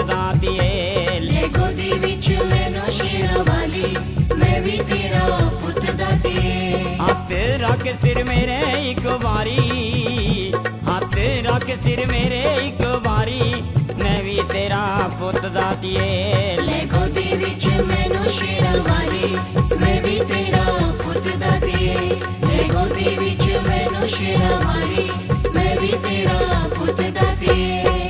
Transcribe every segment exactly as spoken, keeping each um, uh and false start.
दातिए ले गोदी विच मैनू शेरां वाली मैं भी तेरा पुत दातिए हाथ रख सिर मेरे एक बारी हाथ रख सिर मेरे एक बारी मैं भी तेरा पुत दातिए ले गोदी विच मैनू शेरां वाली मैं भी तेरा पुत दातिए ले गोदी विच मैनू शेरां वाली मैं भी तेरा पुत दातिए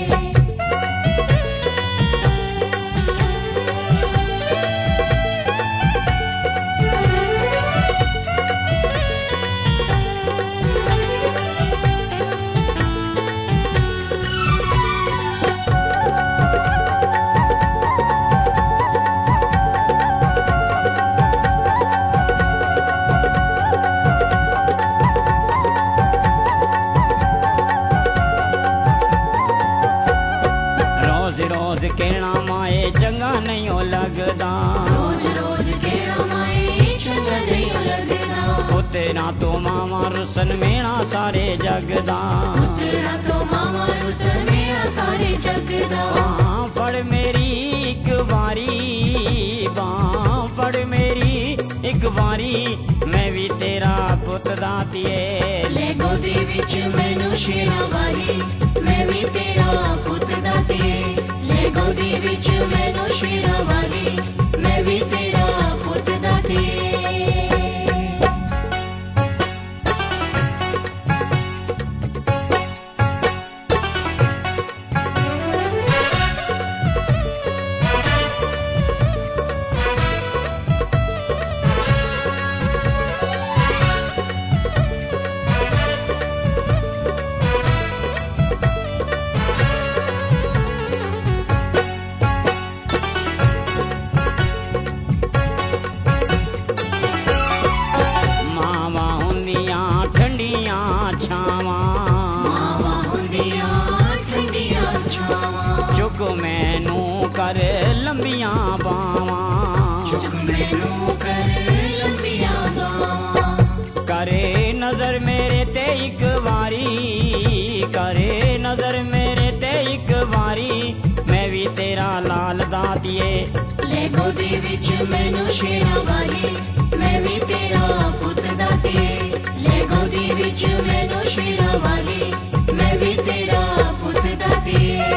कहना माए चंगा नहीं हो लगदा रोज रोज कहना माए चंगा नहीं हो लगदा ओ तेरा तो मामा रुसन मेरा सारे जगदा तेरा तो मामा रुसन मेरा सारे जगदा बां फड़ मेरी एक बारी बां फड़ मेरी एक बारी मैं भी तेरा पुत दातिए ले गोदी विच मैनू शेरां वाली मैं भी तेरा पुत दातिए ले गोदी विच मैनू शेरां वाली मैं भी तेरा पुत दातिए मैनू कर लंबियां बावां मैनू कर लंबियां बावां करे नजर मेरे ते एक बारी करे नजर मेरे ते एक बारी मैं भी तेरा लाल दातिए ले गोदी विच मैनू शेरां वाली मैं भी तेरा पुत दातिए ले गोदी विच मैनू शेरां वाली मैं भी तेरा पुत दातिए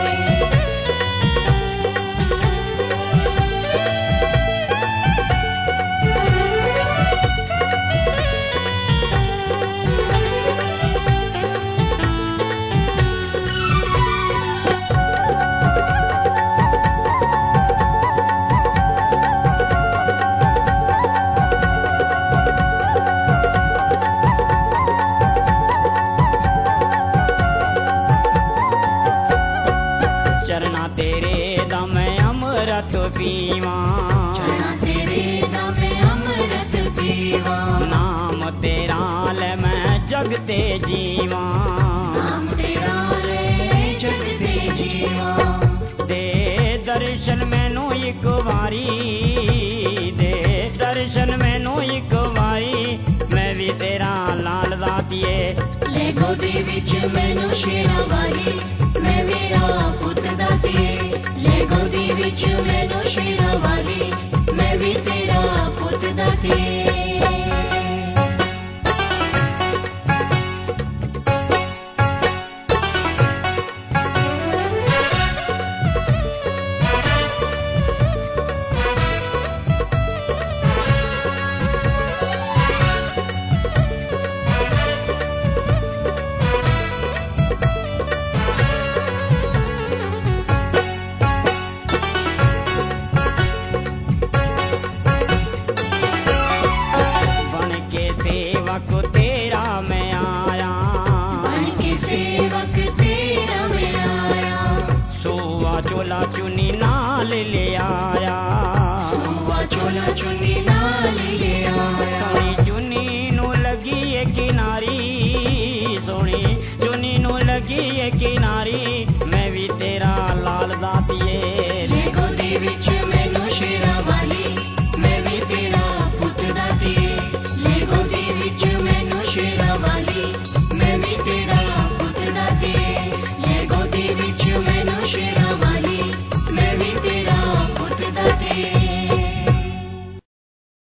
पीवा तेरे दम अमृत पीवा नाम तेरा ले मैं जगते जीवा नाम तेरा ले जगते जीवा दे दर्शन मैनू एक बारी दे दर्शन मैनू एक बारी मैं भी तेरा लाल दातिए ले गोदी विच मैनू शेरां वाली मैं मेरा पुत दातिए ले गोदी विच मैनू शेरां